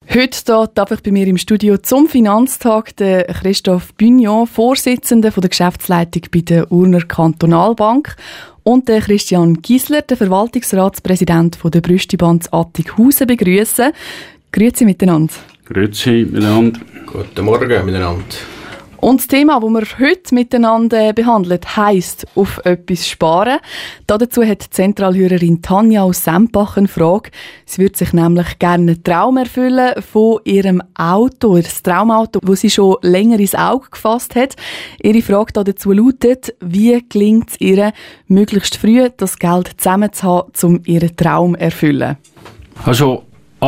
Heute darf ich bei mir im Studio zum Finanztag den Christoph Bugnon, Vorsitzender der Geschäftsleitung bei der Urner Kantonalbank, und den Christian Giesler, der Verwaltungsratspräsident der Brüstibahn Attighausen, begrüßen. Grüezi miteinander. Grüezi miteinander. Guten Morgen miteinander. Und das Thema, das wir heute miteinander behandeln, heisst «Auf etwas sparen». Dazu hat die Zentralhörerin Tanja aus Sempach eine Frage. Sie würde sich nämlich gerne einen Traum erfüllen von ihrem Auto, das Traumauto, das sie schon länger ins Auge gefasst hat. Ihre Frage dazu lautet: Wie gelingt es ihr, möglichst früh das Geld zusammenzuhaben, um ihren Traum zu erfüllen? Also, der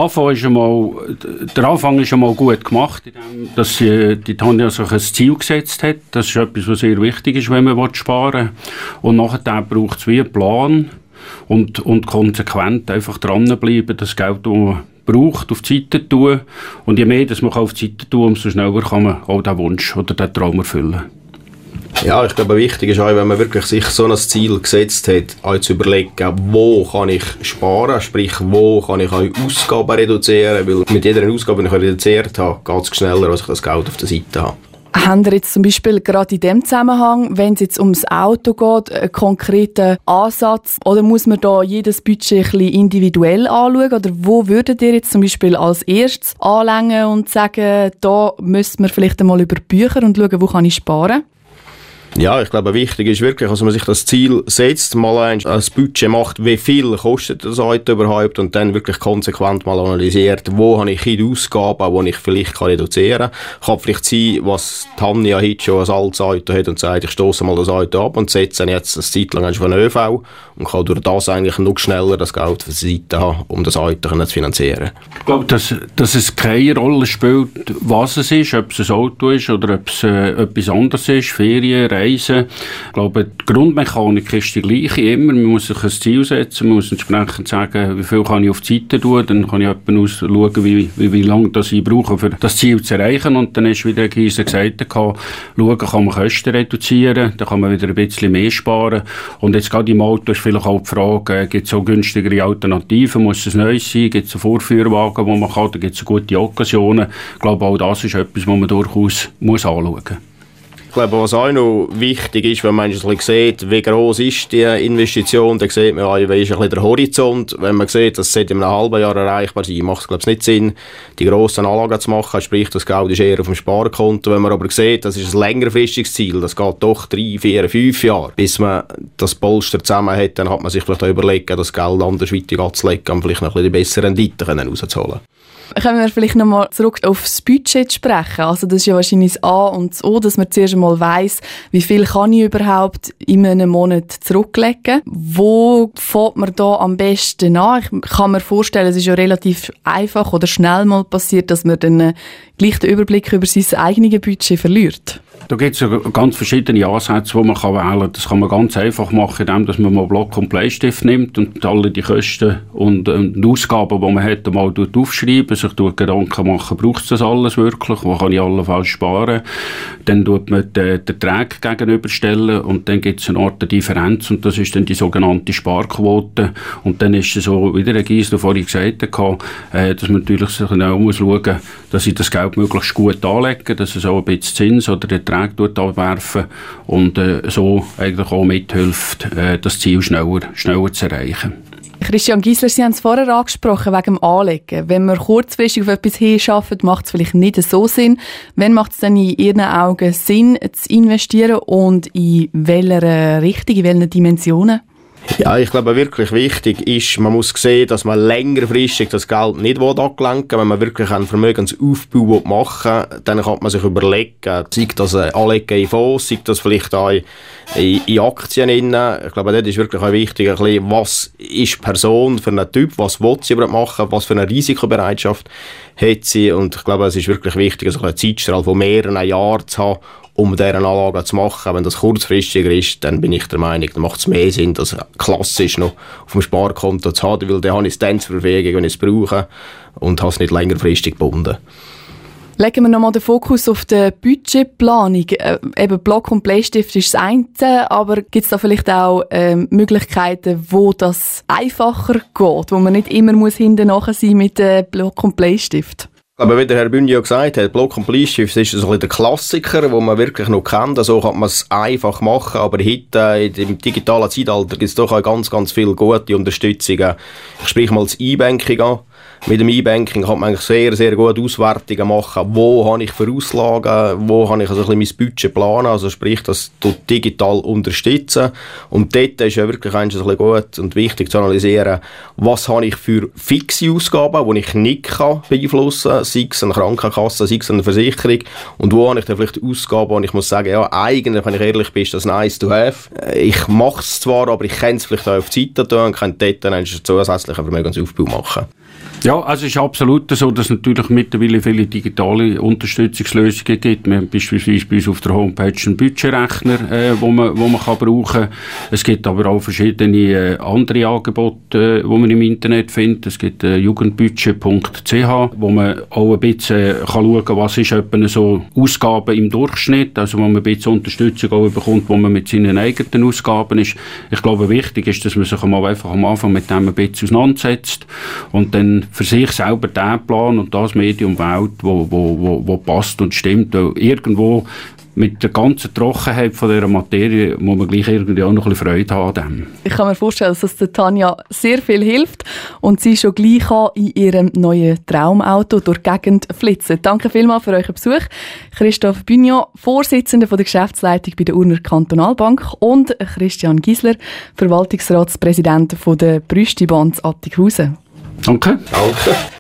Anfang ist schon mal gut gemacht, dass die Tanja sich ein Ziel gesetzt hat. Das ist etwas, was sehr wichtig ist, wenn man sparen will. Und nachher braucht es wie einen Plan und konsequent einfach dranbleiben, das Geld, das man braucht, auf die Seite tun. Und je mehr das man auf die Seite tun, umso schneller kann man auch diesen Wunsch oder diesen Traum erfüllen. Ja, ich glaube, wichtig ist auch, wenn man wirklich sich so ein Ziel gesetzt hat, auch zu überlegen, wo kann ich sparen, sprich, wo kann ich auch Ausgaben reduzieren, weil mit jeder Ausgabe, die ich reduziert habe, geht es schneller, als ich das Geld auf der Seite habe. Haben Sie jetzt zum Beispiel gerade in dem Zusammenhang, wenn es jetzt ums Auto geht, einen konkreten Ansatz, oder muss man da jedes Budget ein bisschen individuell anschauen, oder wo würdet ihr jetzt zum Beispiel als erstes anlängen und sagen, da müsste man vielleicht einmal über Bücher und schauen, wo kann ich sparen? Ja, ich glaube, wichtig ist wirklich, dass man sich das Ziel setzt, mal ein Budget macht, wie viel kostet das Auto überhaupt, und dann wirklich konsequent mal analysiert, wo habe ich die Ausgaben, die ich vielleicht reduzieren kann. Kann vielleicht sein, was Tanja heute schon als altes Auto hat und sagt, ich stoße mal das Auto ab und setze jetzt eine Zeit lang von ÖV und kann durch das eigentlich noch schneller das Geld auf der Seite haben, um das Auto zu finanzieren. Ich glaube, dass es keine Rolle spielt, was es ist, ob es ein Auto ist oder ob es etwas anderes ist, Ferien, Reisen. Ich glaube, die Grundmechanik ist die gleiche immer. Man muss sich ein Ziel setzen, man muss entsprechend sagen, wie viel kann ich auf die Seite tun, dann kann ich etwa schauen, wie lange das ich brauche, um das Ziel zu erreichen. Und dann ist, wie der Giesler gesagt hat, schauen, kann man Kosten reduzieren, dann kann man wieder ein bisschen mehr sparen. Und jetzt gerade im Auto ist vielleicht auch die Frage, gibt es auch günstigere Alternativen, muss es neu sein, gibt es einen Vorführwagen, wo man kann, da gibt es gute Occasionen. Ich glaube, auch das ist etwas, was man durchaus anschauen muss. Ich glaube, was auch noch wichtig ist, wenn man sieht, wie gross ist die Investition, dann sieht man, wie ist ein bisschen der Horizont. Wenn man sieht, das sollte in einem halben Jahr erreichbar sein, macht es, glaube ich, nicht Sinn, die grossen Anlagen zu machen, sprich, das Geld ist eher auf dem Sparkonto. Wenn man aber sieht, das ist ein längerfristiges Ziel, das geht doch 3, 4, 5 Jahre, bis man das Polster zusammen hat, dann hat man sich vielleicht auch überlegt, das Geld andersweitig anzulegen, um vielleicht noch ein bisschen die besseren Renditen rauszuholen. Können wir vielleicht noch mal zurück auf das Budget sprechen? Also das ist ja wahrscheinlich das A und das O, dass man zuerst einmal weiss, wie viel kann ich überhaupt in einem Monat zurücklegen. Wo fängt man da am besten an? Ich kann mir vorstellen, es ist ja relativ einfach oder schnell mal passiert, dass man dann gleich den Überblick über sein eigenes Budget verliert. Da gibt es ja ganz verschiedene Ansätze, die man wählen kann. Das kann man ganz einfach machen, indem man mal Block und Bleistift nimmt und alle die Kosten und Ausgaben, die man hat, mal aufschreiben, sich Gedanken machen, braucht es das alles wirklich, wo kann ich allenfalls sparen. Dann tut man den Ertrag gegenüberstellen und dann gibt es eine Art Differenz und das ist dann die sogenannte Sparquote. Und dann ist es so, wie der Giesler vorhin gesagt hat, dass man natürlich sich auch muss schauen, dass ich das Geld möglichst gut anlege, dass es auch ein bisschen Zins oder Ertrag abwerfen und so eigentlich auch mithilft, das Ziel schneller zu erreichen. Christian Giesler, Sie haben es vorher angesprochen, wegen dem Anlegen. Wenn man kurzfristig auf etwas hinarbeitet, macht es vielleicht nicht so Sinn. Wann macht es denn in Ihren Augen Sinn, zu investieren und in welcher Richtung, in welchen Dimensionen? Ja, ich glaube, wirklich wichtig ist, man muss sehen, dass man längerfristig das Geld nicht anlenken will. Wenn man wirklich einen Vermögensaufbau machen will, dann kann man sich überlegen, sei das Anlegen in Fonds, sei das vielleicht auch in Aktien. Ich glaube, das ist wirklich auch wichtig, ein bisschen, was ist die Person für einen Typ, was will sie überhaupt machen, was für eine Risikobereitschaft hat sie. Und ich glaube, es ist wirklich wichtig, also einen Zeitstrahl von mehreren Jahren zu haben, um diese Anlage zu machen. Wenn das kurzfristiger ist, dann bin ich der Meinung, dann macht es mehr Sinn, das klassisch noch auf dem Sparkonto zu haben, weil dann habe ich es dann zur Verfügung, wenn ich es brauche und habe es nicht längerfristig gebunden. Legen wir nochmal den Fokus auf die Budgetplanung. Eben Block und Bleistift ist das eine, aber gibt es da vielleicht auch Möglichkeiten, wo das einfacher geht, wo man nicht immer hinten nachher sein mit Block und Bleistift? Ich Aber wie der Herr Bünja gesagt hat, Block und Bleistift ist so ein bisschen der Klassiker, den man wirklich noch kennt. So kann man es einfach machen, aber heute im digitalen Zeitalter gibt es doch auch ganz, ganz viele gute Unterstützungen. Ich spreche mal das E-Banking an. Mit dem E-Banking kann man eigentlich sehr, sehr gute Auswertungen machen. Wo habe ich für Auslagen, wo habe ich also ein bisschen mein Budget planen, also sprich, das digital unterstützen. Und dort ist ja wirklich ein bisschen gut und wichtig zu analysieren, was habe ich für fixe Ausgaben, die ich nicht beeinflussen kann, sei es eine Krankenkasse, sei es eine Versicherung, und wo habe ich dann vielleicht Ausgaben, und ich muss sagen, ja, eigentlich, wenn ich ehrlich bin, ist das nice to have. Ich mache es zwar, aber ich kann es vielleicht auch auf die Seite tun und kann dort dann einen zusätzlichen Vermögensaufbau machen. Ja, also es ist absolut so, dass es natürlich mittlerweile viele digitale Unterstützungslösungen gibt. Wir haben beispielsweise bei uns auf der Homepage einen Budgetrechner, wo man kann brauchen. Es gibt aber auch verschiedene andere Angebote, die man im Internet findet. Es gibt jugendbudget.ch, wo man auch ein bisschen schauen kann, was ist etwa so Ausgaben im Durchschnitt, also wo man ein bisschen Unterstützung auch bekommt, wo man mit seinen eigenen Ausgaben ist. Ich glaube, wichtig ist, dass man sich einfach am Anfang mit dem ein bisschen auseinandersetzt und dann für sich selber den Plan und das Medium wählt, wo passt und stimmt. Irgendwo mit der ganzen Trockenheit von dieser Materie muss man gleich irgendwie auch noch ein bisschen Freude haben an dem. Ich kann mir vorstellen, dass das der Tanja sehr viel hilft und sie schon gleich in ihrem neuen Traumauto durch die Gegend flitzen. Danke vielmals für euren Besuch. Christoph Bünja, Vorsitzender der Geschäftsleitung bei der Urner Kantonalbank, und Christian Gisler, Verwaltungsratspräsident der Brüstibahn Attighausen. Danke. Danke.